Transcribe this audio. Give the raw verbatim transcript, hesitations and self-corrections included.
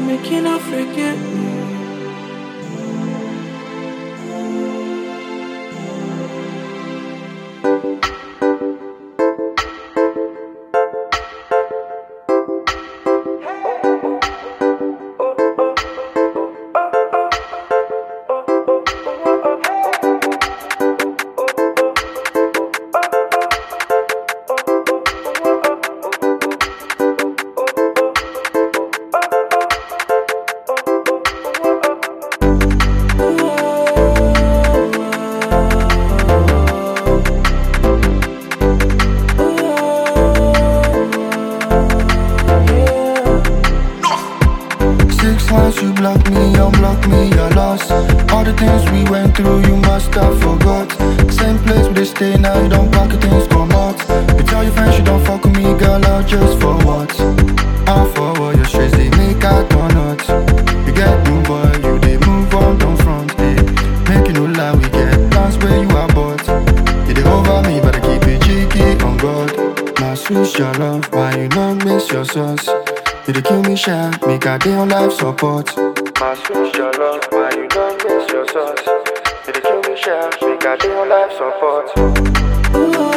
make you not forget me. Once you block me, unblock me, you're lost. All the things we went through, you must have forgot. Same place we they stay now, you don't pack your things, come out. You tell your friends you don't fuck with me, girl, out just for what? Out for what? Your stress, they make out or not. You get new boy, you they move on, don't front, eh. Make you no lie, we get plans where you are bought. You they over me, but I keep it cheeky on God. My sweet, your love, why you not miss your sauce? You dey kill me shy, make a day on life support. My sweet your love, why you don't miss your sauce? You dey kill me shy, make a day on life support.